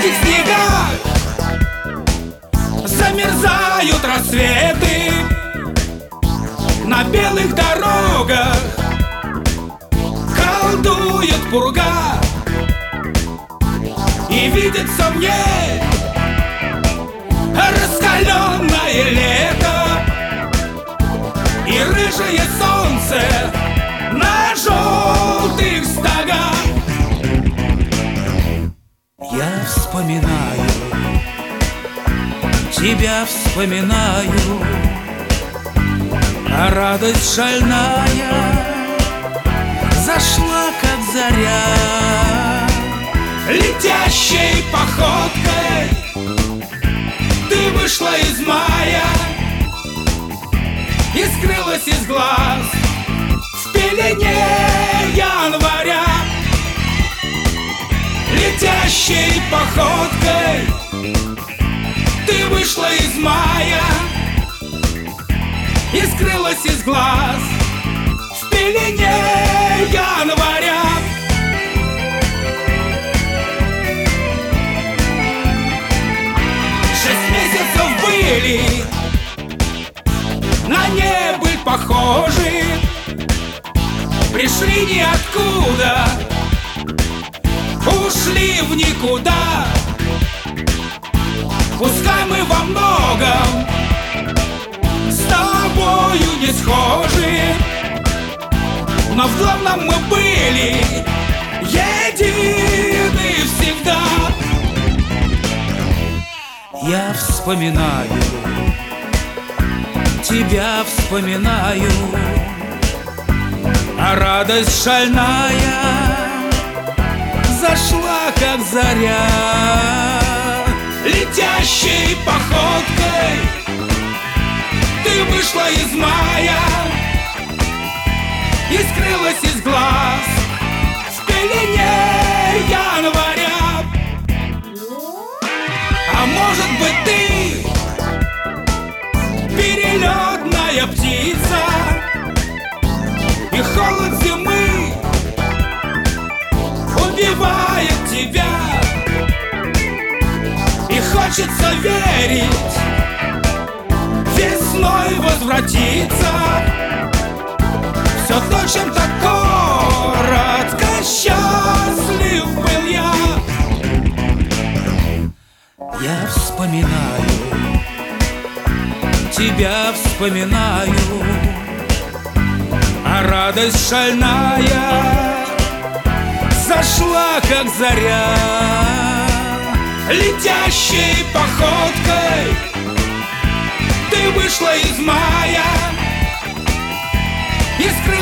майских снегах замерзают рассветы, на белых дорогах колдует пурга. И видится мне раскаленное лето и рыжее солнце на желтых стогах. Я вспоминаю, тебя вспоминаю, а радость шальная зашла, как заря. Летящей походкой ты вышла из мая и скрылась из глаз в пелене января. Летящей походкой ты вышла из мая и скрылась из глаз в пелене января. 6 месяцев были на небыль похожи, пришли ниоткуда, ушли в никуда. Пускай мы во многом с тобою не схожи, но в главном мы были едины всегда. Я вспоминаю, тебя вспоминаю, а радость шальная зашла, как заря. Летящей походкой ты вышла из мая и скрылась из глаз в пелене января. А может быть, ты перелетная птица, и холод зимы убивает тебя. И хочется верить, весной возвратиться. Все то, чем-то коротко счастлив был я. Я вспоминаю, тебя вспоминаю, а радость шальная зашла, как заря. Летящей походкой ты вышла из мая и скрылась